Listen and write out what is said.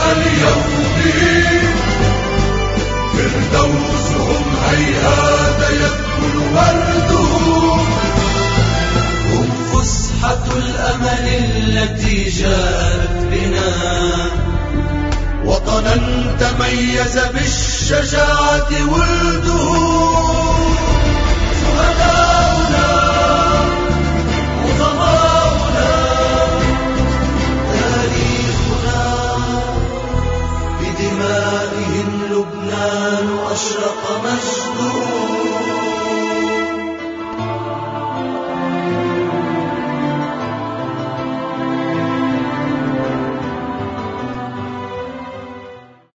ليومهم فردوسهم هيهات يدخل ورده. هم فسحة الأمل التي جاءت بنا، وطنا تميز بالشجاعة ولده. شهداؤنا عظماؤنا تاريخنا، بدمائهم لبنان أشرق مجده.